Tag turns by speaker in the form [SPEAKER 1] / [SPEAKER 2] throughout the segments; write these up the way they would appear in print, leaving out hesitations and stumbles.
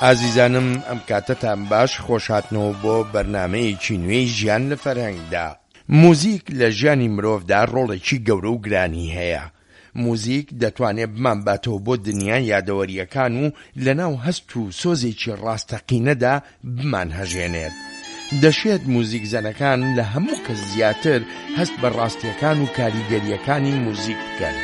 [SPEAKER 1] ئازیزانم ئەم کاتتان باش خۆشهاتنەوە بۆ بەرنامەیەکی نوێی ژیان لە فەرهەنگدا. موزیک لە ژیانی مرۆڤدا ڕۆڵێکی گەورە و گرانی هەیە. موزیک دەتوانێت بمان باتەوە بۆ دنیای یادەوەریەکان و لەناو هەست و سۆزێکی ڕاستەقینەدا بمان هەژێنێت. دەشێت موزیک زەنەکان لە هەموو کەس زیاتر هەست بە ڕاستیەکان و کاریگەریەکانی موزیک بکەن.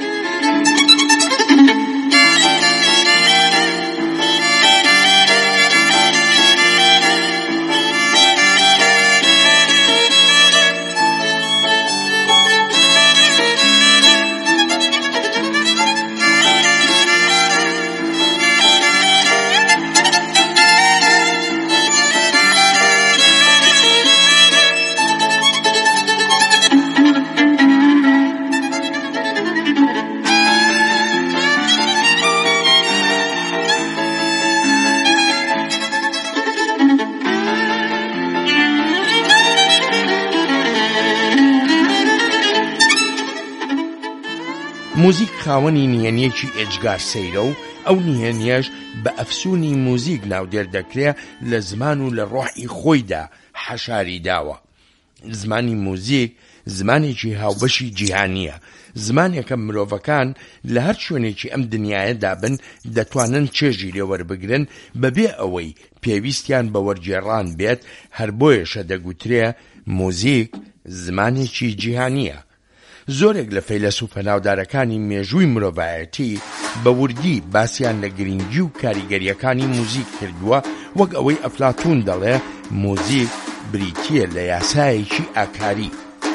[SPEAKER 1] موزیک خاوەنی نهێنیەکی ئێجگار سەیرە و ئەو نهێنیەش بە ئەفسوونی موزیک ناودێر دەکرێت لە زمان و لە ڕۆحی خۆیدا حەشاری داوە. زمانی موزیک زمانێکی هاوبەشی جیهانیە، زمانێکە مرۆڤەکان لە هەر شوێنێکی ئەم دنیاەدا بن دەتوانن چێژی لێوەربگرن بەبێ ئەوەی پێویستیان بە وەرگێڕان بێت. هەر بۆیەشە دەگوترێ موزیک زمانێکی جیهانیە. زۆرێک لە فەیلسوفە ناودارەکانی مێژووی مرۆڤایەتی بە وردی باسییان لە گرنگی و کاریگەریەکانی موزیک کردووە، وەک ئەوەی ئەفلاتون دەڵێ موزیک بریتیە لە یاسایەکی ئاکاری.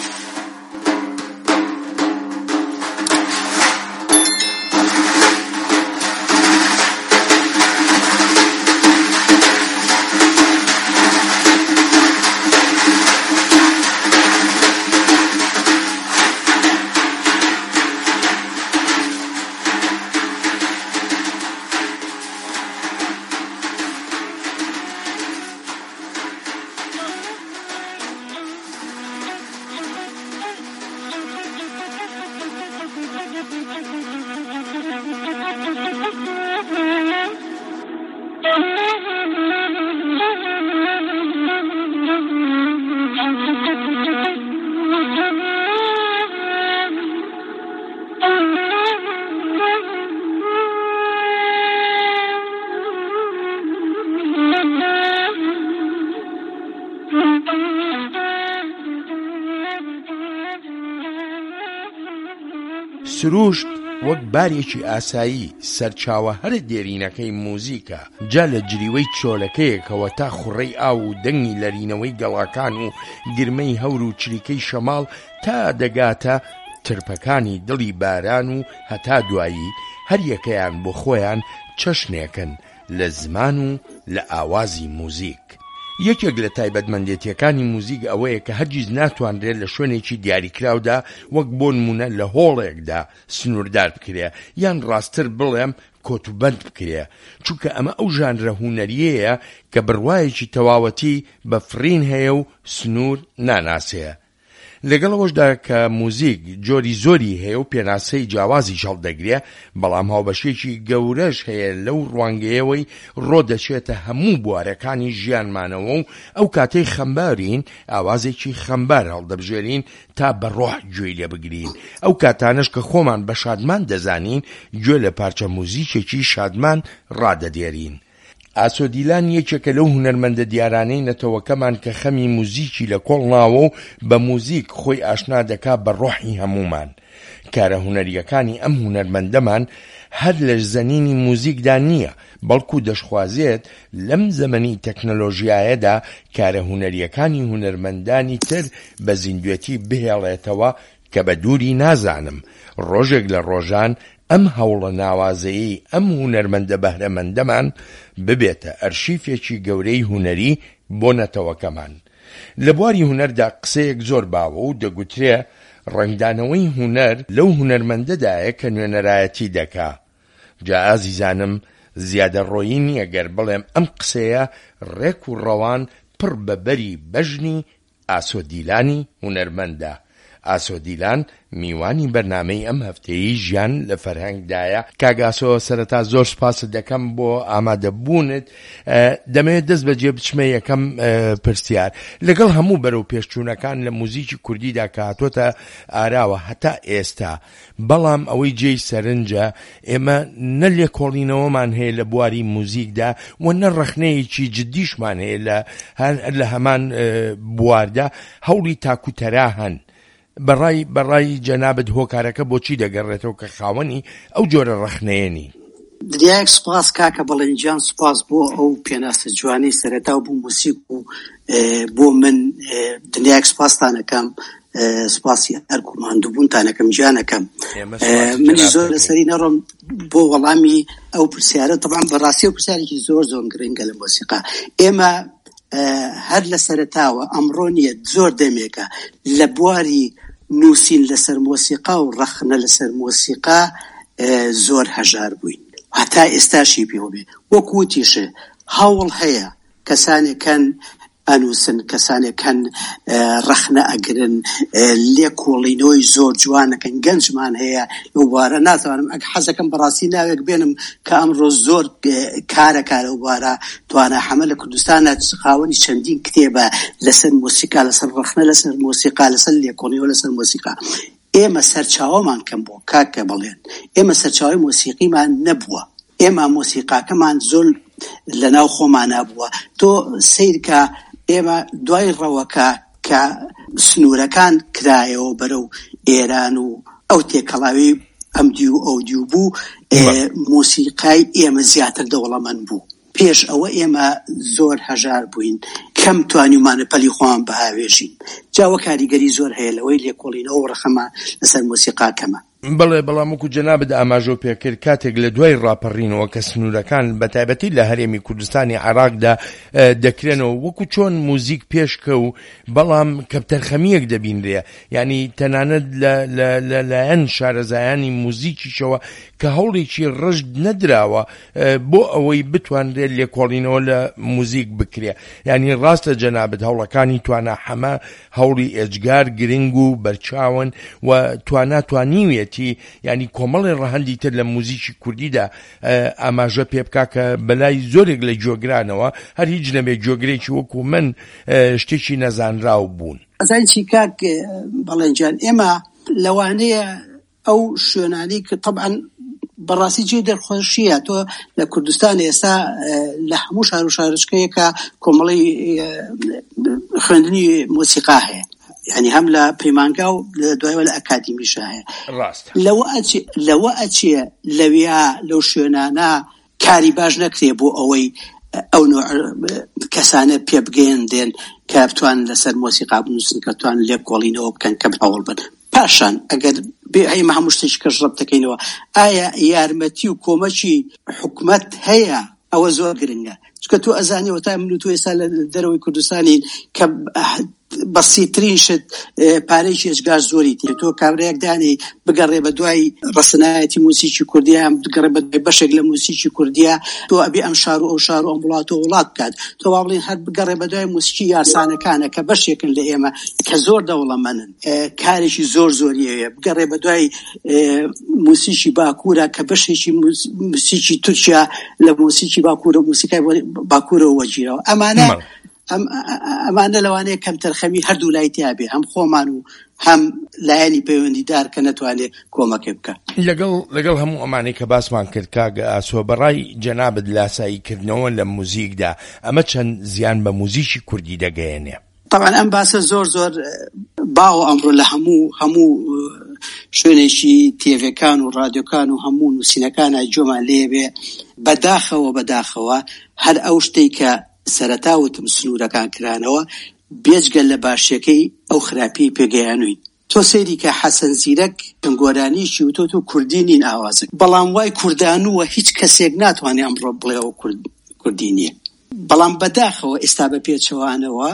[SPEAKER 1] سروشت وەک بارێکی ئاسایی سەرچاوە هەرە دێرینەکەی موزیکە، جا لە جریوەی چۆلەکەیەکەوە تا خوڕەی ئاو و دەنگی لەرینەوەی گەڵاکان و گرمەی هەور و چریکەی شەماڵ تا دەگاتە ترپەکانی دڵی باران و هەتا دوایی هەر یەکەیان بۆ خۆیان چەشنێکن لە زمان و لە ئاوازی موزیک. یەکێک لە تایبەتمەندێتیەکانی موزیک ئەوەیە کە هەرگیز ناتوانرێت لە شوێنێکی دیاریکراودا وەک بۆ نمونە لە هۆڵێکدا سنووردار بکرێ یان ڕاستتر بڵێم کۆتوبەند بکرێ، چونکە ئەمە ئەو ژانرە هونەریەیە کە بڕوایەکی تەواوەتی بە فرین هەیە و سنوور ناناسەیە. لەگەڵەوەشدا کە موزیک جۆری زۆری هەیە و پێناسەی جیاوازی هەڵدەگرێ، بەڵام هاوبەشێکی گەورەش هەیە لەو ڕوانگەیەوەی ڕۆدەچێتە هەموو بوارەکانی ژیانمانەوە و ئەو کاتەی خەمبارین ئاوازێکی خەمبار هەڵدەبژێرین تا بە ڕۆح گوێی لێ بگرین. ئەو کاتانش کە خۆمان بە شادمان دەزانین گوێ لە پارچە موزیکێکی شادمان ڕادەدێرین. ئاسۆدیلان یەکێکە لەو هونەرمەندە دیارانەی نەتەوەکەمان کە خەمی موزیکی لە کۆڵ ناوە و بە موزیک خۆی ئاشنا دەکا بە ڕۆحی هەمومان. کارە هونەریەکانی ئەم هونەرمەندەمان هەر لە زەنینی موزیکدا نییە، بەڵکو دەشخوازێت لەم زەمەنی تەکنۆلۆژیایەدا کارە هونەریەکانی هونەرمەندانی تر بە زیندوێتی بهێڵێتەوە کە بە دووری نازانم ڕۆژێک لە ڕۆژان ئەم هەوڵە ناوازەیی ئەم هونەرمەندە بەهرەمەندەمان ببێتە ئەرشیفێکی گەورەی هونەری بۆ نەتەوەکەمان. لە بواری هونەردا قسەیەک زۆر باوە و دەگوترێ ڕنگدانەوەی هونەر لەو هونەرمەندەدایە کە نوێنەرایەتی دەکا. جا ئازیزانم زیادە ڕۆیی نییە گەر بڵێم ئەم قسەیە ڕێک و ڕەوان پڕ بە بەری بەژنی ئاسۆدیلانی هونەرمەندە. ئاسۆ دیلان میوانی بەرنامەی ئەم هەفتەیە ژیان لە فەرهەنگدایە. کاگاسۆ سەرەتا زۆر سپاست دەکەم بۆ ئامادەبوونت. دەمەوێت دەست بەجێ بچمە یەکەم پرسیار لەگەڵ هەموو بەرەو پێشچوونەکان لە موزیکی کوردیدا کە هاتوۆتە ئاراوە هەتا ئێستا، بەڵام ئەوەی جێی سەرنجە ئێمە نە لێکۆڵینەوەمان هەیە لە بواری موزیکدا و نە ڕەخنەیەکی جدیشمان هەیە لە هەمان بواردا. هەوڵی تاکوتەرا هەن. بەڕای جەنابەت هۆکارەکە بۆچی دەگەڕێتەوە کە خاوەنی ئەو جۆرە ڕەخنەیەنی؟
[SPEAKER 2] دنیایەک سوپاس کاکە بەڵێنجان، سوپاس بۆ ئەو پێناسە جوانەی سەرەتا و بۆ موسیک و بۆ من دنیایەک سوپاستانەکەم، سوپاسی ئەرک و ماندووبوونتانەکەم گیانەکەم. منی زۆر لەسەری نەڕۆم بۆ وەڵامی ئەو پرسیارە. طبعا بەڕاستی ئەو پرسیارێکی زۆر گرنگە لە مۆسیقا. ئێمە هەر لە سەرەتاوە ئەمڕۆ نیە زۆر دەمێکە لە بواری نووسین لەسەر مۆسیقا و ڕەخنە لەسەر مۆسیقا زۆر هەژار بووین، هەتا ئێستاشی پێوە بێ. وەکوتیشە هەوڵ هەیە کەسانێکەن ئەنووسن، کەسانێکەن ڕەخنە ئەگرن، لێکۆڵینەوەی زۆر جوانەکەن، گەنجمان هەیە لەو بوارە. ناتوانم حەزەکەم بەڕاستی ناوێک بێنم کە ئەمڕۆ زۆر کارەکە لەو بوارە توانە حەمە لە کوردستانە خاوەنی چەندین کتێبە لەسەر مۆسیقا، لەسەر ڕەخنە لەسەر مۆسیقا، لەسەر لێکۆڵینەوە لەسەر مۆسیقا. ئێمە سەرچاوەمان کەم بووە کاکە بڵێن، ئێمە سەرچاوەی مۆسیقیمان نەبووە، ئێمە مۆسیقاکەمان زۆر لەناو خۆمان نبووە. تۆ سیرکە ئێمە دوای ڕەوەکە کە سنوورەکان کرایەوە بەرەو ئێران و ئەو تێکەڵاوی ئەم دی و ئەو دی و بوو، مۆسیقای ئێمە زیاتر دەوڵەمەند بوو. پێش ئەوە ئێمە زۆر هەژار بووین، کەم توانیمانە پەلی خۆمان بەهاوێژین. جاوە کاریگەری زۆر هەیە لەوەی لێکۆڵینەوە و ڕەخەمە لەسەر مۆسیقا کەمە.
[SPEAKER 1] بەڵێ، بەڵام وەکو جەنابەت ئاماژە پێکرد کاتێک لە دوای ڕاپەڕینەوە کە سنوورەکان بەتایبەتی لە هەرێمی کوردستانی عێراقدا دەکرێنەوە وەکو چۆن موزیک پێشکە و بەڵام کەپتەرخەمیەک دەبینرێ، یعنی تەنانەت لەلایەن شارەزایانی موزیکیشەوە کە هەوڵێکی ڕژد نەدراوە بۆ ئەوەی بتوانرێت لێکۆڵینەوە لە موزیک بکرێ. یعنی ڕاستە جەنابەت هەوڵەکانی توانە هەمە هەوڵی ئێجگار گرنگ و بەرچاون و توانیوێتی، یعنی کۆمەڵی ڕەهەندی تر لە موزیکی کوردیدا ئاماژە پێ بکا کە بەلای زۆرێک لە جۆگرانەوە هەر هیچ نەبێ جۆگرێکی وەکو من شتێکی نەزانراو بوون.
[SPEAKER 2] ئەزانچی کاک بەڵێنجان، ئێمە لەوانەیە ئەو شوێنانی کە طبعاً بەڕاستی جێ دەرخۆشیە، تۆ لە کوردستان ئێستا لە هەموو شار و شارچکەیەکە کۆمەڵی خوێندنی مۆسیقا هەیە، یعنی هەم لە پەیمانگا و لە دوایەوە لە ئەکادیمیشە هەیە. لەوە ئەچێ لەویا لەو شوێنانە کاری باش نەکرێ بۆ ئەوەی ئەو نوع کەسانە پێ بگەیەندێن کە بتوانن لەسەر مۆسیقا بنووسن، کە بتوانن لێکۆڵینەوە بکەن، کە هەوڵ بن. پاشان ئەگەر هەیە هەموو شتێکی کەش ڕەب دەکەینەوە، ئایا یارمەتی و کۆمەکی حکومەت هەیە؟ ئەوە زۆر گرنگە، چونکە تۆ ئەزانیەوە تا من و تۆ ئێستا لە دەرەوەی کوردستانی کە بەسیترین شت پارەیەکی ئێجگار زۆری تێ، تۆ کابرایەک دانی بگەڕێ بە دوای ڕەسەنایەتی موسیکی کوردیە، بگەڕێ بە دوای بەشێک لە موسیکی کوردیە، تۆ ئەبێ ئەم شار و ئەو شار و ئەم وڵات و وڵات بکات. تۆ با بڵێن هەر بگەڕێ بە دوای موسیکی یارسانەکانە کە بەشێکن لە ئێمە کە زۆر دەوڵەمەندن، کارێکی زۆریەیە. بگەڕێ بە دوای موسیکی باکوورە کە بەشێکی موسیکی تورکیا لە موسیکی باکوورە و موسیقای باکوورەوە وەگیرەوە. ئەمانە لەوانەیە کەم تەرخەمی هەردوو لای تیا بێ، هەم خۆمان و هەم لایەنی پەیوەندیدار کە نەتوانێت کۆمەکێ بکە.
[SPEAKER 1] لەگەڵ هەموو ئەمانەی کە باسمان کرد کاگە ئاسۆ، بەڕای جەنابەت لاساییکردنەوە لە موزیکدا ئەمە چەند زیان بە موزیکی کوردی دەگەیەنێ؟
[SPEAKER 2] طبعا ئەم باسە زۆر باوە ئەمڕۆ لە هەموو شوێنێکی تێڤەکان و ڕادیۆکان و هەموو نووسینەکانە جۆمان لێبێ بەداخەوە هەر ئەو شتەی کە سەرەتاوتم سنوورەکان کرانەوە بێجگەل لە باشیەکەی ئەو خراپی پێگەیانووی. تۆ سێری کە حەسەن زیرەک گۆرانیشی و تۆ کوردی نین ئاوازک، بەڵام وای کوردانووە هیچ کەسێک ناتوانێت ئەمڕۆ بڵێەوە کوردی نییە. بەڵام بەداخەوە ئێستا بە پێچەوانەوە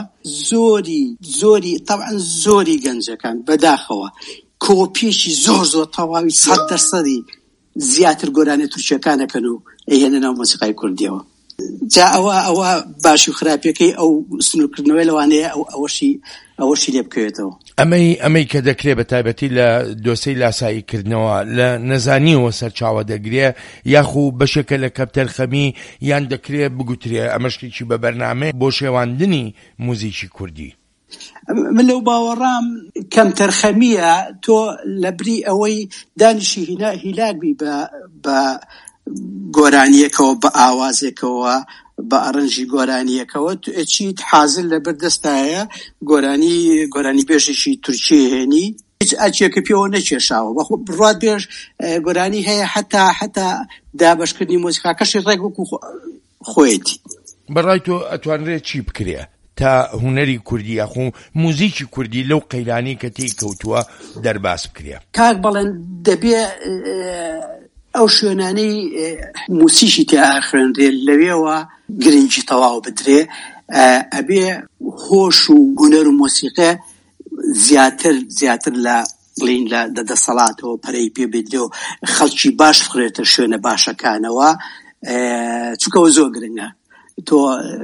[SPEAKER 2] زۆری گەنجەکان بەداخەوە کۆپیشی زۆر تەواوی 100% زیاتر گۆرانی تورکیەکانەکەن و ئەهێنە ناو مۆسیقای کوردیەوە. جا ئەوە باشی و خراپەکەی ئەو سنوورکردنەوەی لەوانەیە ئەوەشی لێ بکەوێتەوە.
[SPEAKER 1] ئەمەی کە دەکرێت بە تایبەتی لە دۆسەی لاساییکردنەوە لە نەزانیەوە سەرچاوە دەگرێ یاخو بەشێکە لە کەپتەرخەمی یان دەکرێت بگوترێ ئەمەشتێکی بە بەرنامە بۆ شێواندنی موزیکی کوردی؟
[SPEAKER 2] من لەو باوەڕام کەمتەرخەمیە تۆ لە بری ئەوەی دانیشی هیلاگبی بە گۆرانیەکەوە بە ئاوازێکەوە بە ئەڕەنجی گۆرانیەکەوە چیت حازل لە بەردەستایە گۆرانی بێژێکی تورکی هێنی هیچ ئەچێکە پێوە نەکێشاوە بڕات بێژ گۆرانی هەیە حتا دابەشکردنی مۆسیقاکەشی ڕێک وەکو خۆیەتی.
[SPEAKER 1] بەڕای تۆ ئەتوانرێت چی بکرێ تا هوەری کوردی یاخو موزیکی کوردی لەو قەیرانی کە تێی کەوتووە دەرباس بکرێ؟
[SPEAKER 2] کاک بەڵێن دەبێ ئەو شوێنانەی موسیقی تیا خوێندرێ لەوێەوە گرنگی تەواو بدرێ، ئەبێ هۆش و هونەر و مۆسیقە زیاتر لە بڵین لە دەدەسەڵاتەوە پەرەی پێ بدرێ و خەڵکی باش بخرێتە شوێنە باشەکانەوە، چونکەوە زۆر گرنگە تۆ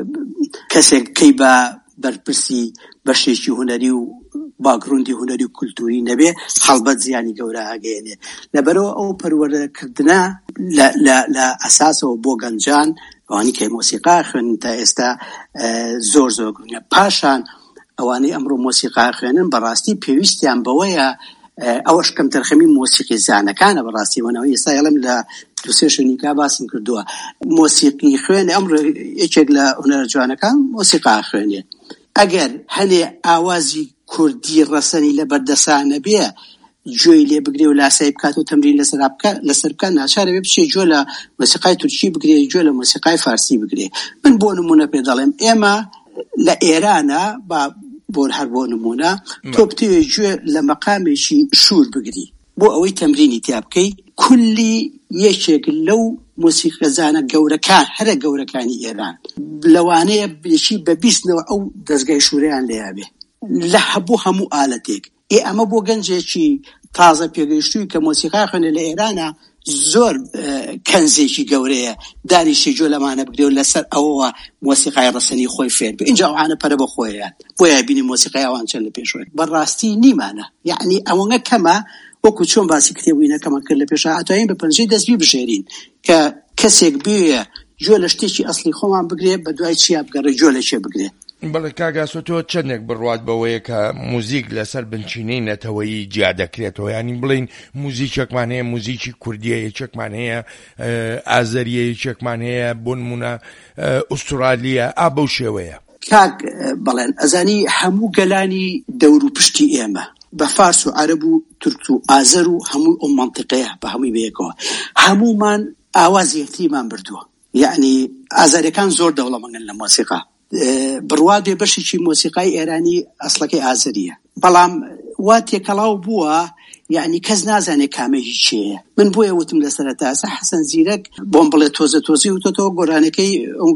[SPEAKER 2] کەسێک کەی بە بەرپرسی بەشێکی هونەری و باگڕوندی هونەری و کولتوری نەبێ هەڵبەت زیانی گەورە ئاگەیەنێ. لەبەرەوە ئەو پەروەردەکردنە لە ئەساسەوە بۆ گەنجان ئەوانی کە مۆسیقا خوێنن تا ئێستا زۆر گرنگە. پاشان ئەوانەی ئەمڕۆ مۆسیقا خوێنن بەڕاستی پێویستیان بەوەیە ئەوەش کەمتەرخەمی مۆسیقی زانەکانە بەڕاستی وەنەوە ئێستا یەڵم لە دوسێ شوێنیکا باسم کردووە مۆسیقی خوێنێ ئەمڕۆ یەکێک لە هونەرە جوانەکان مۆسیقا خوێنێ. ئەگەر هەنێ ئاوازی کوردی ڕەسەنی لە بەردەسانە بێ جۆی لێ بگرێ و لاسایی بکات و تەمرین لەسەر بکات ناچارە بێ بچێ جۆ لە مۆسیقای تورکی بگرێ جۆ لە مۆسیقای فارسی بگرێ. من بۆ نمونە پێ دەڵێم ئێمە لە ئێرانە هەر بۆ نمونە تۆ بتوێ گوێ لە مەقامێکی شور بگری بۆ ئەوەی تەمرینی تیا بکەی کولی یەکێک لەو مۆسیقەزانە گەورەکان هەرە گەورەکانی ئێران لەوانەیە بێشی بە بیستنەوە ئەو دەستگای شوورەیان لێیابێ لە هەموو ئالەتێک. ئەمە بۆ گەنجێکی تازە پێگەیشتووی کە مۆسیقا خوێنێ لە ئێرانە زۆر کەنزێکی گەورەیە دانیشی جۆ لەمانە بگرێ و لەسەر ئەوەوە مۆسیقای ڕەسەنی خۆی فێر بێ. اینجا ئەوانە پەرە بە خۆیان بۆیە بینی مۆسیقای ئەوان چەند لە پێشوە بەڕاستی نیمانە، یعنی ئەوەنە کەمە وەکو چۆن باسی کتێبووینەکەمان کرد لە پێشە ئەتوانین بە پەنجەی دەستبی بژێرین کە کەسێک بێ جۆ لە شتێکی ئەسڵی خۆمان بگرێ بە دوای چیا بگەڕێ جۆ لە چێ بگرێ.
[SPEAKER 1] بەڵێ کاگاسۆ تۆ چەندێک بڕوات بەوەیە کە موزیک لەسەر بنچینەی نەتەوەیی جیا دەکرێتەوە، ینی بڵین موزیکێکمان هەیە موزیکی کوردیە، یەکێکمان هەیە ئازەریە، یەکێکمان هەیە بۆ نمونە ئوسترالیە بەو شێوەیە.
[SPEAKER 2] کاک بەڵێن ئەزانی هەموو گەلانی دەور و پشتی ئێمە بە فارس و عەرەب و تورک و ئازەر و هەموو ئەو مەنتیقەیە بە هەمووی بەیەکەوە هەموومان ئاوازی یەکتریمان بردووە، یعنی ئازاریەکان زۆر دەوڵەمەندن لە مۆسیقا بڕوات بێ بەشێکی مۆسیقای ئێرانی ئەسڵەکەی ئازەریە، بەڵام وا تێکەڵاو بووە یعنی کەس نازانێ کامە هیچیەیە. من بۆیە وتم لە سەرەتاسە حەسەن زیرەک بۆم بڵێ تۆزی وتۆتەوە گۆرانەکەی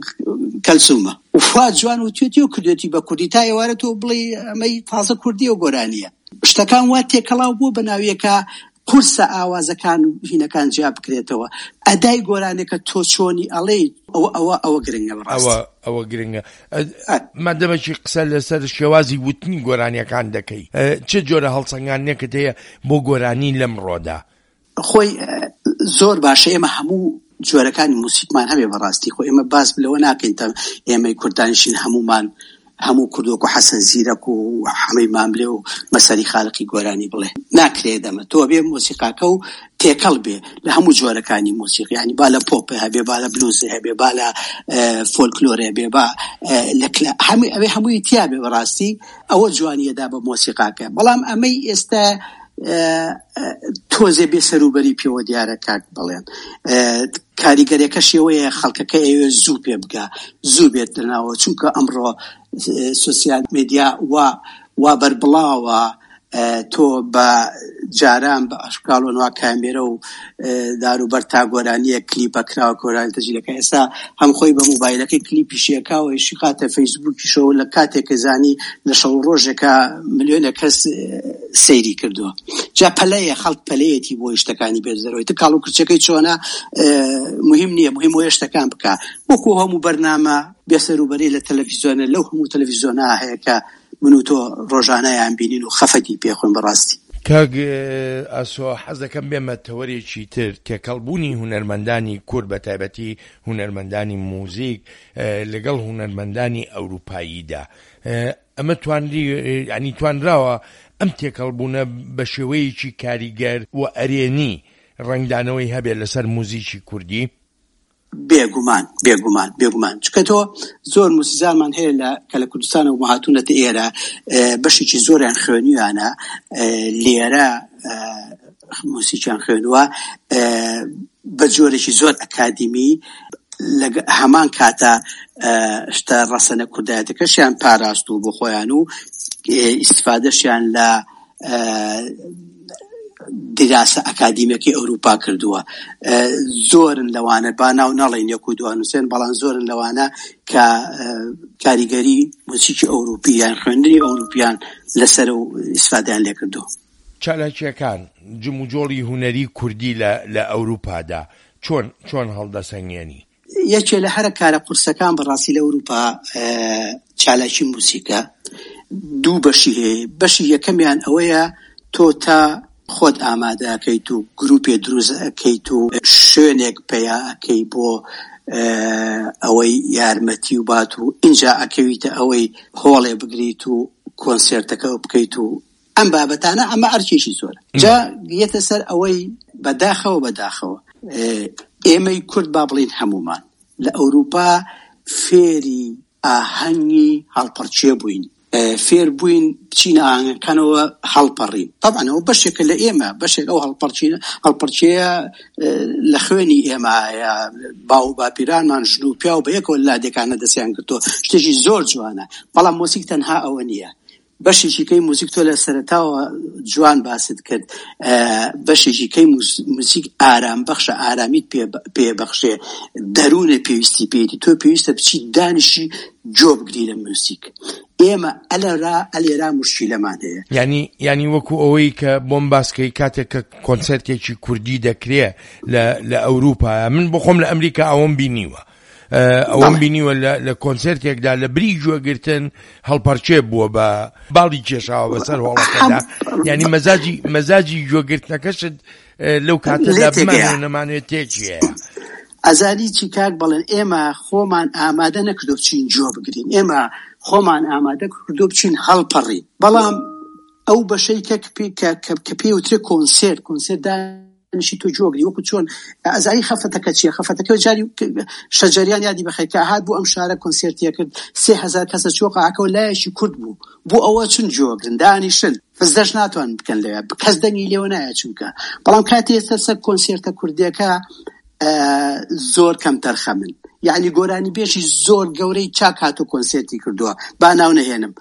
[SPEAKER 2] کەلسومە و فواد جوان وتێتی و کردێتی بە کوردی تا ئێوارە تۆ بڵێ ئەمەی تازە کوردی و گۆرانیە. شتەکان وا تێکەڵاو بوو بە ناویەکە قورسە ئاوازەکان و هینەکان جیا بکرێتەوە. ئەدای گۆرانێکە تۆ چۆنی ئەڵێ ئەوە گرنگە بەڕاستی
[SPEAKER 1] ئەوە گرنگە. مادەمەکی قسە لەسەر شێوازی وتنی گۆرانیەکان دەکەی، چه جۆرە هەڵسەنگانێکت هەیە بۆ گۆرانی لەم ڕۆدا؟
[SPEAKER 2] خۆی زۆر باشە ئێمە هەموو جۆرەکانی موسیقمان هەبێ بەڕاستی خۆ ئێمە باس لەوە ناکەین تا ئێمەی کوردانیشین هەموو کردووەکو حەسەن زیرەک و حەمەی ماملێ و مەسەری خالقی گۆرانی بڵێ ناکرێ دەمە تۆ بێ مۆسیقاکە و تێکەڵ بێ لە هەموو جۆرەکانی مۆسیقی، ینی با لە پۆپە هەبێ با لە بلوزە هەبێ با لە فۆلکلۆرە هەبێ با ئەوێ هەمووی تیا بێ بەڕاستی ئەوە جوانیەدا بە مۆسیقاکە. بەڵام ئەمەی ئێستا تۆزێ بێ سەروبەری پێوە دیارە کاک بڵێن کاریگەریەکە شێوەیە خەڵکەکە ئەوێ زوو پێ بگا زوو بێت دەناوە چونکە ئەمڕۆ سوسیال میدیا وا بەربڵاوە تۆ بە جاران بە ئەشکال و نوا کامێرە و داروبەر تا گۆرانیە کلیپە کراوە گۆرانی تەجیلەکە ئێستا هەم خۆی بە مۆبایلەکەی کلیپی شێکاوە شیقاتە فەیسبووکیشەوە لە کاتێکە زانی لە شەو ڕۆژێکە ملیۆنە کەس سەیری کردووە. جا پەلەیە خەڵک پەلەیەتی بۆ شتەکانی بێزەرەوەی تە کاڵ و کرچەکەی چۆنە مهم نییە، مهم وە شتەکان بکە وەکو هەموو بەرنامە بێسەروبەری لە تەلەڤیزیۆنە لەو هەموو تەلەڤیزیۆنە هەیە کە من و تۆ ڕۆژانەیان بینین و خەفەتی پێخۆین بەڕاستی.
[SPEAKER 1] کاک ئاسۆ حەز دەکەم بێمە تەوەرێکی تر تێکەڵبوونی هونەرمەندانی کورد بە تایبەتی هونەرمەندانی موزیک لەگەڵ هونەرمەندانی ئەوروپاییدا ئەمە ینی توانراوە ئەم تێکەڵبوونە بە شێوەیەکی کاریگەر و ئەرێنی ڕنگدانەوەی هەبێت لەسەر موزیکی کوردی؟
[SPEAKER 2] بێگومان چکە تۆ زۆر موسیزانمان هەیە کە لە کوردستان و هاتوونەتە ئێرە بەشێکی زۆریان خوێنیوانە لێرە موسیقیان خوێنووە بە جۆرێکی زۆر ئەکادیمی هەمان کاتە شتە ڕەسەنە کوردایەتەکەشیان پاراست و بۆ خۆیان و ئیستیفادەشیان لە دیراسە ئەکادیمیەکەی ئەوروپا کردووە. زۆرن لەوانە با ناو نەڵێن یەک و دوان نووسێن بەڵام زۆرن لەوانە کە کاریگەری موسیقی ئەوروپیان خوێندنی ئەوروپیان لەسەر و ئیستیفادەیان لێ کردووە.
[SPEAKER 1] چالاکیەکان جم و جۆڵی هونەری کوردی لە ئەوروپادا چۆن هەڵدەسەنگێنی؟
[SPEAKER 2] یەکێ لە هەرە کارە قورسەکان بەڕاستی لە ئەوروپا چالاکی موسیقە دوو بەشی هەیە. بەشی یەکەمیان ئەوەیە تۆ تا خۆت ئامادەکەیت و گروپێ دروست ئەکەیت و شوێنێک پێیا ئەکەی بۆ ئەوەی یارمەتی و بات و اینجا ئەکەویتە ئەوەی هۆڵێ بگریت و کۆنسێرتەکە بکەیت و ئەم بابەتانە ئەمە ئەرکێکی زۆرە. جا گێتە سەر ئەوەی بەداخەوە ئێمەی کورد با بڵین هەمومان لە ئەوروپا فێری ئاهەنگی هەڵپەرچێ بووین، فێر بووین بچینە ئاهەنگەکانەوە هەڵپەڕین. طبعا ئەوە بەشێکە لە ئێمە، بەشێک ئەو هەڵپەرچەیە لە خوێنی ئێمەیە، باو باپیرانمان ژن و پیا و بە یەکەوە لادێکانە دەستیان کردووە، شتێکی زۆر جوانە. بەڵام موسیق تەنها ئەوە نییە. بەشێکی کەی موزیک تۆ لە سەرەتاوە جوان باست کرد، بەشێکی کەی موزیک ئارام بەخشە، ئارامیت پێبەخشێ، دەروونە پێویستی پێیتی، تۆ پێویستە بچی دانیشی جۆ بگری لە موسیک. ئێمە ئەلێرا مشکلەمان هەیە.
[SPEAKER 1] ینی وەکو ئەوەی کە بۆم باسکەی کاتێک کە کۆنسەرتێکی کوردی دەکرێ لە ئەوروپا، من بۆ خۆم لە ئەمریکا ئەوەم بینیوە، ئەوەم بینیوە لە کۆنسەرتێکدا لە بری گوێگرتن هەڵپەرچێ بووە بە باڵی کێشاوە بەسەر هۆڵەکەدا. ینی مەزاجی گوێگرتنەکەشت لەو کاتەدا بمانێ نەمانوێت تێکی هەیە.
[SPEAKER 2] ئەزاری چی کاک بڵێن ئێمە خۆمان ئامادە نەکردو بچین جۆ بگرین، ئێمە خۆمان ئامادە کردو بچین هەڵپەڕین. بەڵام ئەو بەشەی کە پێوترێ کۆنسێرت نشی تو جۆگری وەکو چۆن ئەزایی خەفەتەکە چییە؟ خەفەتەکە جاری شەجەریان یادی بەخێر کە هات بۆ ئەم شارە کۆنسێرتیە کرد 3000 کەسە چۆقەکە لایەکی کورد بوو بۆ ئەوە چون جۆگرن دانیشن فزدەش ناتوان بکەن لەوێ کەس دەنگی لێوە نایە چونکە. بەڵام کاتی ئێستا سەر کۆنسێرتە کوردیەکە زۆر کەم تەرخە من، یعنی گۆرانی بێشی زۆر گەورەی چاک هاتو کۆنسێرتی کردووە. با ناو نەهێنم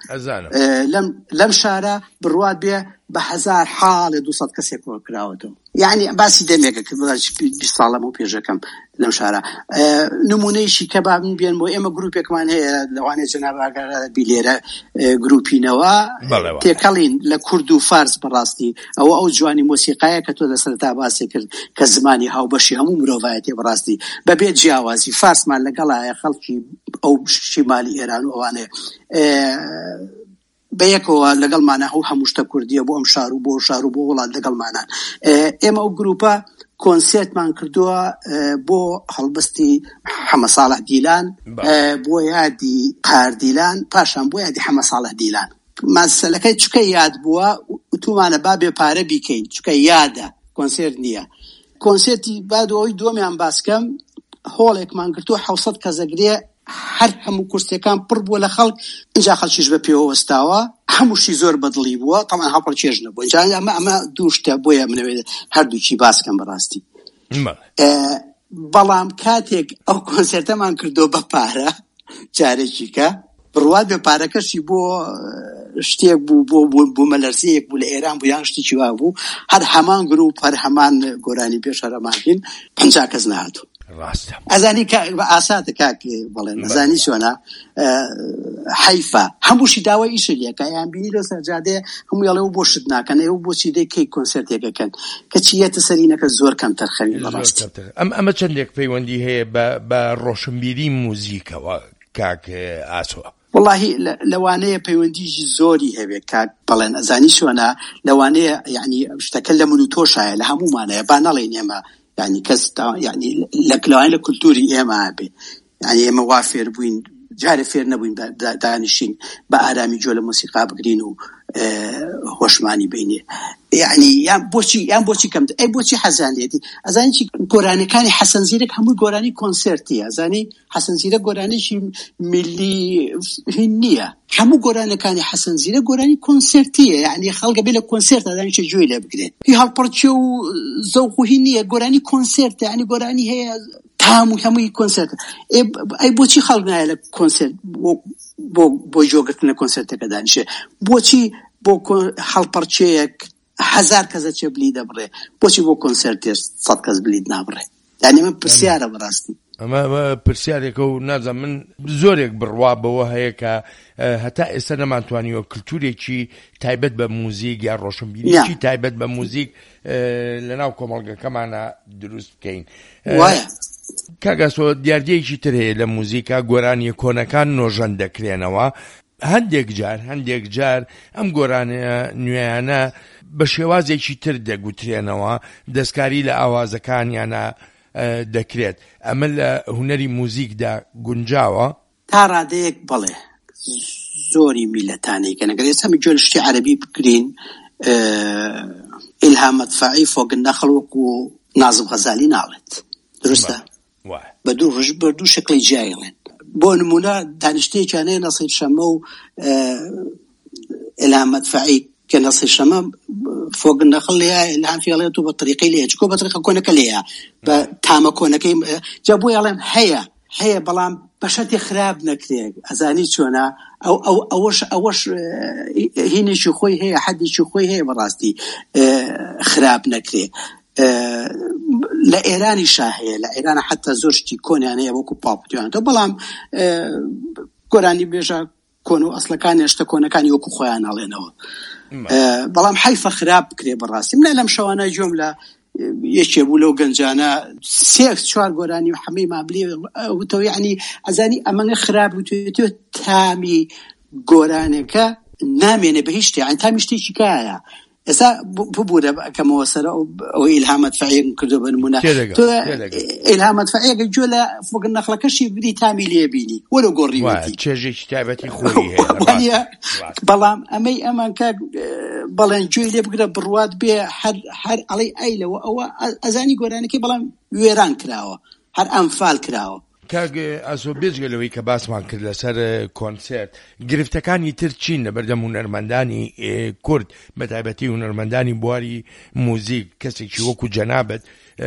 [SPEAKER 2] لەم شارە بڕوات بێ بە 1000 حاڵێ 200 کەسێک کراوەتەوە. یعنی باسی دەمێکە کرد 20 ساڵەمە و پێشەکەم لەم شارە. نمونەیشی کە با من بێن بۆ ئێمە گروپێکمان هەیە لەوانێ جەناب ئاگادار بی لێرە گروپینەوە تێکەڵین لە کورد و فارس بەڕاستی ئەو جوانی مۆسیقایە کە تۆ لەسەرتا باسی کرد کە زمانی هاوبەشی هەموو مرۆڤایەتی بەڕاستی بەبێ جیاوازی فارسمان لەگەڵایە خەڵکی ئەو شیمالی ئێران و ئەوانێ بەیەکەوە لەگەڵمانە هەموو شتە کوردیە بۆ ئەم شار و بۆ شار و بۆ وڵات لەگەڵمانان. ئێمە ئەو گروپە کۆنسێرتمان کردووە بۆ هەڵبستی حەمە ساڵح دیلان، بۆ یادی قاردیلان، پاشان بۆ یادی حەمە ساڵح دیلان. مەسەلەکەی چکە یاد بووە تومانە با بێ پارە بیکەین چکە یادە کۆنسێرت نییە. کۆنسێرتی بعد ئەوەی دووەمیان باسکەم هۆڵێکمان کردووە 700 کەسەگرێ، هەر هەموو کورسەکان پڕ بووە لە خەڵک، اینجا خەڵکیش بە پێوە وەستاوە، هەمووشی زۆر بەدڵی بووە. تەمان هەڵپەرچێژ نەبووە. اینجا ئەمە دوو شتە بۆیە منەوێت هەردووکی باسکەم بەڕاستی. بەڵام کاتێک ئەو کۆنسێرتەمان کردو بە پارە جارێکی کە بڕوات بێ پارەکەشی بۆ شتێک بوو بۆ مەلەرزەیەک بوو لە ئێران بوو یان شتێکی وا بوو، هەر هەمان گروپ هەر هەمان گۆرانی پێش هەرەماکەین 50 کەس نهاتوو. ئەزانی بە ئاساتە کاک بڵێن ئەزانی چۆنە حەیفە هەمووشی داوای ئیشە لێکە یان بینی لە سەرجادەیە هەموو یاڵێ و بۆ شت ناکەن ئێوە بۆچی دەکەی کۆنسێرتێکەکەن کە چیەتە سەرینەکە زۆر کەم تەرخەوی بەڕاستی.
[SPEAKER 1] ئەمە چەندێک پەیوەندی هەیە بە ڕۆشنبیری موزیکەوە کاک ئاسۆ؟
[SPEAKER 2] والله لوانەیە پەیوەندیی زۆری هەبێت کاک بەڵێن ئەزانی شوەنە لەوانەیە یعنی شتەکە لە من و تۆشایە لە هەمومانەیە با نەڵێن ئێمە یعنی کەس یعنی لەوانەیە لە کولتوری ئێمە هەبێ یعنی ئێمە وا فێر بووین جارێ فێر نەبووین دانیشین بە ئارامی جۆ لە مۆسیقا بگرین و هۆشمانی بینێ یعنی یان بۆچی کەم ئەی بۆچی حەزان لێتی ئەزانی چی گۆرانەکانی حەسەن زیرەک هەموو گۆرانی کۆنسرتی ئەزانی حەسەن زیرەک گۆرانێکی میلی هین نییە هەموو گۆرانەکانی حەسەن زیرەک گۆرانی کۆنسرتیە یعنی خەڵکە بێ لە کۆنسرت ئەزانی چه جوێی لێ بگرێت هی هەڵپەرچێ و زەوق و هین نییە گۆرانی کۆنسرت یعنی گۆرانی هەیە هەمووی کۆنسرت ئەی بۆچی خەڵک نایە لە کۆنسرت بۆ جۆگرتن لە کۆنسرتەکە دانیشێ بۆچی بۆ هەڵپەرچەیەک 1000 کەسە چێ بلی دەبڕێ بۆچی بۆ کۆنسرتێش 100 کەس بلیت نابڕێ یعنی من پرسیارە بەڕاستی
[SPEAKER 1] ئەمە پرسیارێکە و نازم من زۆرێک بڕوا بەوە هەیە کە هەتا ئێستا نەمانتوانیوە کللتورێکی تایبەت بە موزیک یا ڕۆشنبیریی تایبەت بە موزیک لەناو کۆمەڵگەکەمانە دروست بکەین
[SPEAKER 2] وایە
[SPEAKER 1] کاگاسۆ دیاردەیەکی تر هەیە لە موزیکا گۆرانی کۆنەکان نۆژەن دەکرێنەوە هەندێک جار ئەم گۆرانە نوێیانە بە شێوازێکی تر دەگوترێنەوە دەستکاری لە ئاوازەکانیانە دەکرێت ئەمە لە هونەری موزیکدا گونجاوە
[SPEAKER 2] تا ڕادەیەک بڵێ زۆری میلەتانەی کە نەگەر ئێستا جۆ شتی عەرەبی بکرین ئیلهام مەدفەعی فۆق النەخڵ وەکو نازم غەزالی ناڵێت درستە بە دوو ڕژ بە دوو شکلی جیایڵێن بۆ نمونە دانیشتەیەکیانەیە نەسیب شەمە و ئیلهام مەدفەعی کە نەسیب شەمە فۆق النەخڵ لێیە ئیلهام فێڵێت و بە طریقەی لێیە چکۆ بە طریقە کۆنەکە لێیە بە تامە کۆنەکەی جا بۆ یاڵێم هەیە بەڵام بەشەتی خراب نەکرێت ئەزانی چۆنە ئەوەش هینێکی خۆی هەیە حەدێکی خۆی هەیە بەڕاستی خراب نەکرێت لە ئێرانی شاهەیە لە ئێرانە حتا زۆر شتی کۆنیانەیە وەکو پاپتیانەوە بەڵام گۆرانی بێژە کۆن و ئەسڵەکانی شتە کۆنەکانی وەکو خۆیان هەڵێنەوە بەڵام حیفە خراب بکرێ بەڕاستی منە لەم شەوانە جۆم لە یەکێ بوو لەو گەنجانە 3-4 گۆرانی و هەمەی مابلێ وتەوە یعنی ئەزانی ئەمەنگە خراب وتێتەوە تامی گۆرانەکە نامێنێ بە هیچ شتێ یعنی تامی شتێکی کایە ئێستا ببوورە کەمەوە سەر ئەو ئیلهام مەدفەعی کردو بە نمونە تۆ ئیلهام مەدفەعیەکە جۆ لە فۆق النەخڵەکەشی بری تامی لێ بینی وەرە گۆڕیوەتی
[SPEAKER 1] چێژێکی تایبەتی خۆی هەیە
[SPEAKER 2] بەڵام ئەمان کە بەڵێن گوێی لێ بگرە بڕوات بێ هەر ئەڵێ ئەیلەوە ئەوە ئەزانی گۆرانەکەی بەڵام وێران کراوە هەر ئەمفال کراوە
[SPEAKER 1] کاگ ئاسۆ بێجگەلەوەی کە باسمان کرد لەسەر کۆنسرت گرفتەکانی تر چین لەبەردەم هونەرمەندانی کورد بە تایبەتی هونەرمەندانی بواری موزیک کەسێکی وەکو جەنابەت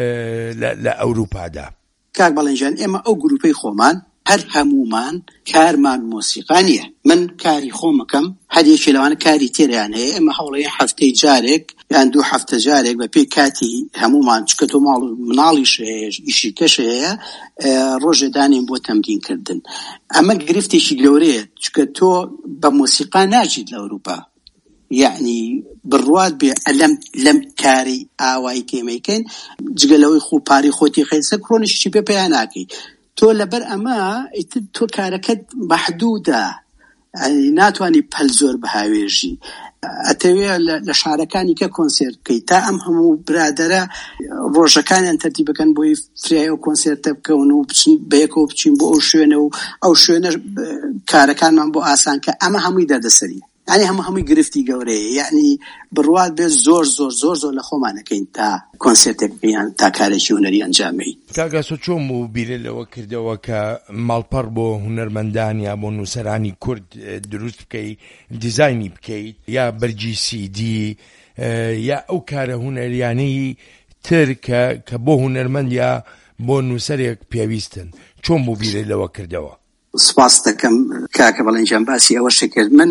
[SPEAKER 1] لە ئەوروپادا
[SPEAKER 2] کاک بەڵێنجان ئێمە ئەو گروپەی خۆمان هەر هەمومان کارمان مۆسیقا نییە من کاری خۆمەکەم هەریەکی لەوانە کاری تێریان هەیە ئێمە هەوڵەیە هەفتەی جارێک یان 2 هەفتە جارێک بە پێی کاتی هەمومان چکە تۆ ماڵ مناڵیش هەیە ئیشی کەش هەیە ڕۆژێ دانین بۆ تەمرینکردن ئەمە گرفتێکی گەورەیە چکە تۆ بە مۆسیقا ناجیت لە ئەوروپا یعنی بڕوات بێ لەم کاری ئاوای کێمەیکەین جگەلەوەی خوپاری خۆتی خەیسە کڕۆنیشی پێ پێیان ناکەی تۆ لەبەر ئەمە تۆ کارەکەت مەحدودە ناتوانانی پەل زۆر بەهاوێژی ئەتەوێ لە شارەکانی کە کۆنسرت بکەیت تا ئەم هەموو برادەرە ڕۆژەکانیان تەرتیب بکەن بۆی فرایە و کۆنسرتە بکەون و بەیەکەوە بچین بۆ ئەو شوێنە و ئەو شوێنە کارەکانمان بۆ ئاسان کە ئەمە هەمووی دەردەسەری یعنی هەمووی گرفتی گەورەیە یعنی بڕوات بێ زۆر لە خۆمانەکەین تا کۆنسرتێک بیان تا کارێکی هونەری ئەنجامەی
[SPEAKER 1] کاگاسۆ چۆن بوو بیرە لەوە کردەوە کە ماڵپەڕ بۆ هونەرمەندان یا بۆ نووسەرانی کورد دروست بکەیت دیزاینی بکەیت یا بەرجی CD یا ئەو کارە هونەریانەی تر کە بۆ هونەرمەند یا بۆ نووسەرێک پێویستن چۆن بوو بیرە لەوە کردەوە
[SPEAKER 2] سپاس دەکەم کاکە بەڵێنجان باسی ئەوە شکرد من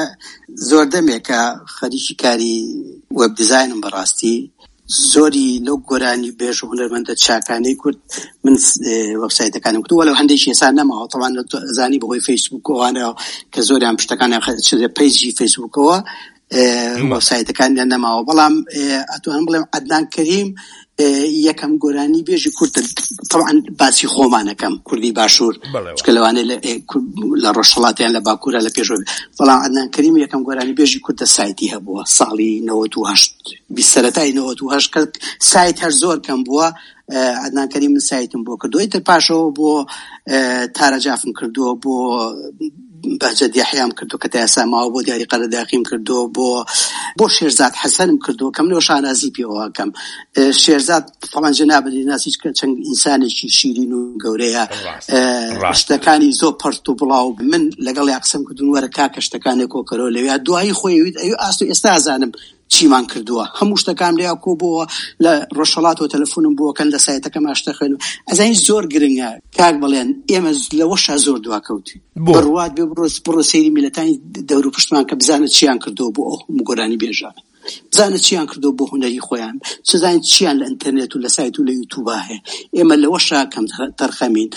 [SPEAKER 2] زۆر دەمێکە خەریکی کاری وەب دیزاینم بەڕاستی زۆری لەو گۆرانی بێژ و هونەرمەندە چاکانەی کورد من وەبسایتەکانم کردووە لەو هەندێکی ئێستا نەماوە تەڵان زانی بەهۆی فەیسبووکەوەوانە کە زۆریان پشتەکانیان پیجی فەیسبووکەوە وەبسایتەکانیان نەماوە بەڵام ئەتوانم بڵێم عەدنان کەریم یەکەم گۆرانی بێژی کورد طبعا باسی خۆمانەکەم کوردی باشوور چکە لەوانەیە لە ڕۆژهەڵاتیان لە باکوورە لە پێشەوە بەڵام عەدنان کەریم یەکەم گۆرانی بێژی کوردە سایتی هەبووە ساڵی 98 سەرەتای 98 کە سایت هەر زۆر کەم بووە عەدنان کەریم من سایتم بۆ کردووە ئیتر پاشەوە بۆ تارەجافم کردووە بۆ بەهجەت یەحیام کردو کە تا ئێستا ماوە بۆ دیاری قەرەداغیم کردو بۆ شێرزاد حەسەنم کردو کەم لەوە شانازی پێوەکەم شێرزاد فەڵەن جەنابەتی ناسی چەند ئینسانێکی شیرین و گەورەیە شتەکانی زۆر پەرت و بڵاو من لەگەڵ یا قسەم کردوون وەرە کاکە شتەکانێک کۆکەرەوە لەوێ دوایی خۆی ئاستو ئێستا ئازانم چیمان کردووە هەموو شتەکان لێیا کۆ بۆ لە ڕۆژهەڵات و تەلەفۆنم بۆکەن لە سایتەکەم ئاشتە خوێن و ئەزانی زۆر گرنگە کاک بڵێن ئێمە لەوەشا زۆر دواکەوتی بڕوات بێ بڕۆ سەیری میلەتانی دەور و پشتمان کە بزانە چیان کردووە بۆ ئەو گۆرانی بێژانە بزانە چیان کردووە بۆ هونەری خۆیان چزانین چیان لە ئینتەرنێت و لە سایت و لە یوتیوبا هەیە ئێمە لەوەشا کەم تەرخەمین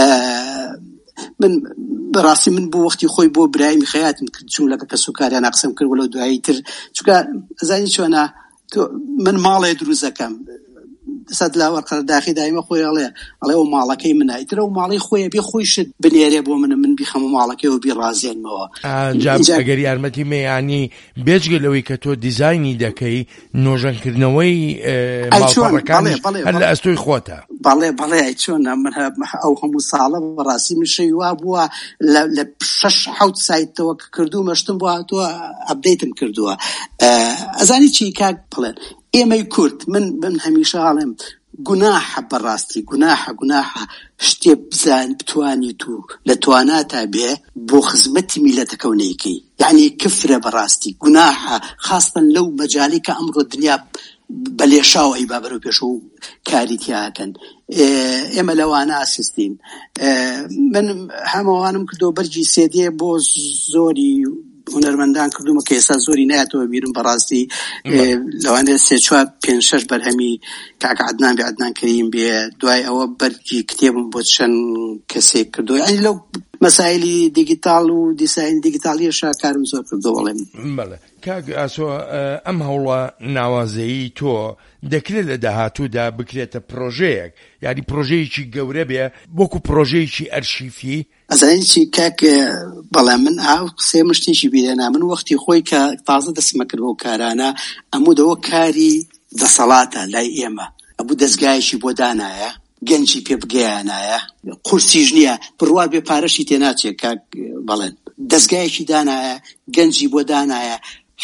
[SPEAKER 2] من بەڕاستی من بۆ وەختی خۆی بۆ برایمی خەیاتم کرد چوون لەکە کەسوکاریان قسەم کرد وەلەو دوایی تر چونکە ئەزانی چۆنە من ماڵێ دروست دەکەم سەد لاوەڕ قەرەداغی دایمە خۆی ئەڵێ ئەو ماڵەکەی منە ئیتر ئەو ماڵی خۆیە بێ خۆی شت بنێرێ بۆ من بیخەم و ماڵەکەیەوە بیڕازێنمەوە
[SPEAKER 1] ئەگەر یارمەتی مەیانی بێجگە لەوەی کە تۆ دیزاینی دەکەی نۆژەنکردنەوەی ماڵپەڕەکان هەر لە ئەستۆی خۆتە
[SPEAKER 2] بەڵێ چۆنە من ئەو هەموو ساڵە بەڕاستی من شەوی وا بووە لە 6-7 سایتەوە کە کردوومە شتم بۆ هاتووە ئەپدەیتم کردووە ئەزانی چی کاک بڵێن ئێمەی کورد من هەمیشە هەڵێم گوناحە بەڕاستی گوناحە شتێ بزان بتوانیت و لە تواناتا بێ بۆ خزمەتی میلەتەکە و نەیکەی یعنی کفرە بەڕاستی گوناحە خاستن لەو مەجالی کە ئەمڕۆ دنیا بەلێشاو ئەی بابەرەو پێش و کاری تیاکەن ئێمە لەوانە ئاسیستین من هەمووانم کردو بەرگی سێدێ بۆ زۆری هونەرمەندان کردومە کە ئێستا زۆری نایەتەوە بیرم بەڕاستی لەوانەیە 3-4-5-6 بەرهەمی کاک عەدنان بێ عەدنان کەریم بێ دوای ئەوە بەرگی کتێبم بۆ چەند کەسێک کردووە ئەنی لەو مەسایلی دیجیتال و دیساین دیجیتالیەشا کارم زۆر کردو بەڵێم
[SPEAKER 1] بەڵێ کاک ئاسۆ ئەم هەوڵە ناوازەیی تۆ دەکرێت لە داهاتوودا بکرێتە پرۆژەیەک یعنی پرۆژەیەکی گەورە بێ وەکو پرۆژەیەکی ئەرشیفی
[SPEAKER 2] ئەزانی چی کاک بەڵام من ئاو قسەی مشتێکی بیرێنا من وەختی خۆی کە تازە دەستمە کرد بۆ کارانە ئەموودەوە کاری دەسەڵاتە لای ئێمە ئەبوو دەستگایەکی بۆ دانایە گەنجی پێ بگەیانایە قورسیش نییە بڕوات بێ پارەشی تێناچێت کاک بەڵێن دەستگایەکی دانایە گەنجی بۆ دانایە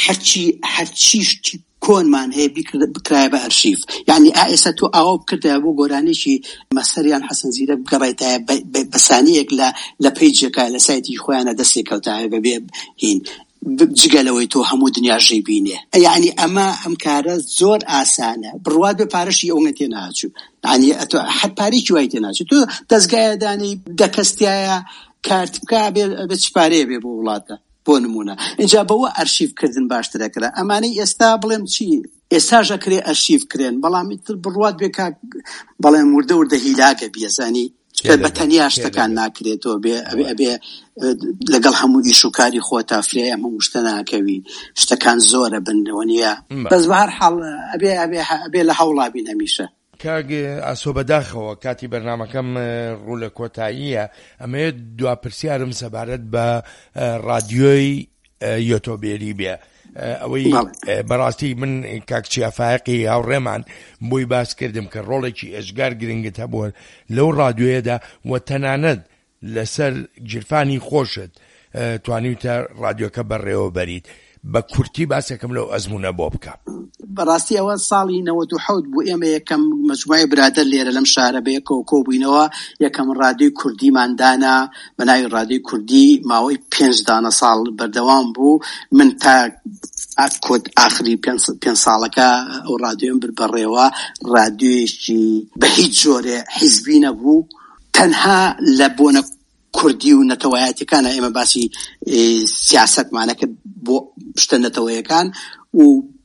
[SPEAKER 2] هەرچی کۆنمان هەیە بکرایە بە ئەرشیف یعنی ئێستا تۆ ئاوا بکردە بۆ گۆرانێکی مەسەریان حەسەن زیرە بگەڕێتایە بەسانەیەک لە پیجەکە لە سایتی خۆیانە دەستێک کەوتایە بەبێ هین جگەلەوەی تۆ هەموو دنیاژەی بینێ یعنی ئەم کارە زۆر ئاسانە بڕوات بە پارەشی ئەوە تێناچوو یعنی هەر پارێکی وای تێناچوو تۆ دەستگایە دانی دەکەستایە کارت بکە بێت چ پارەیە بێ بۆ وڵاتە بۆ نمونە اینجا بەوە ئەرشیفکردن باشترەکرا ئەمانەی ئێستا بڵێم چی ئێستاژە کرێ ئەرشیفکرێن بەڵامی تر بڕوات بێ کاک بەڵێم وردە هیلاگە بیێزانی بە تەنیا شتەکان ناکرێتەوە بێ لەگەڵ هەموو ئیش و کاری خۆتا فرێ هەموو شتە ناکەوی شتەکان زۆرە بنەوە نییە بەس بە هەر حاڵ ئەبێ لە هەوڵا بین هەمیشە
[SPEAKER 1] کاک ئاسۆ بەداخەوە کاتی بەرنامەکەم ڕوو لە کۆتاییە ئەمەیە دواپرسیارم سەبارەت بە ڕادیۆی یۆتۆبێری بێ ئەوەی بەڕاستی من کاک چیافایقی هاوڕێمان بۆی باس کردم کە ڕۆڵێکی ئەژگار گرنگت هەبووە لەو ڕادیۆیەدا و تەنانەت لەسەر گیرفانی خۆشت توانیتە ڕادیۆکە بەڕێوە بەریت بە کورتی باسێکم لەو ئەزمونە بۆ بکە
[SPEAKER 2] بەڕاستی ئەوە ساڵی 97 بوو ئێمە یەکەم مەجموعەی برادەر لێرە لەم شارە بەیەکەوە کۆبووینەوە یەکەم ڕادیۆی کوردیماندانا بە ناوی ڕادیۆی کوردی ماوەی 5 دانە ساڵ بەردەوام بوو من تا کۆت ئاخری 5 ساڵەکە ئەو ڕادیۆم بەڕێوە ڕادیۆیەکی بە هیچ جۆرێ حیزبی نەبوو تەنها لە بۆنە کوردی و نەتەوایەتەکانە ئێمە باسی سیاسەتمانەکە بۆ شتە نەتەوەیەکان و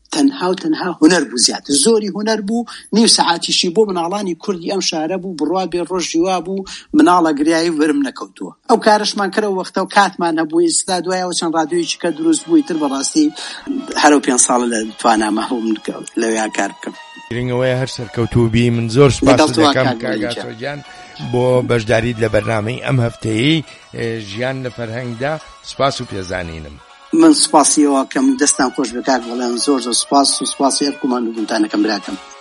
[SPEAKER 2] تەنها هونەر بوو زیاتر زۆری هونەر بوو نیو سەعاتیشی بۆ مناڵانی کوردی ئەم شارە بوو بڕوا بێ ڕۆژی وا بوو مناڵە گریایی ورم نەکەوتووە ئەو کارشمان کردەوە وەختە و کاتمان هەبوو ئێستا دوایەوە چەند ڕادیۆیەکی کە دروست بووی تر بەڕاستی هەرو 5 ساڵە لە توانامە هەوڵم لەوێ کار بکەم
[SPEAKER 1] گرنگەوەی هەر سەرکەوتوبی من زۆر سپاس دەکەم کاگاتۆجیان بۆ بەشداریت لە بەرنامەی ئەم هەفتەیەی ژیان لە فەرهەنگدا سپاس و پێزانینم
[SPEAKER 2] من سپاسیەوە کەم دەستان خۆش بکات بەڵێن زۆر سپاس و سپاسی هەر کوماندوبوونتانەکەم براکەم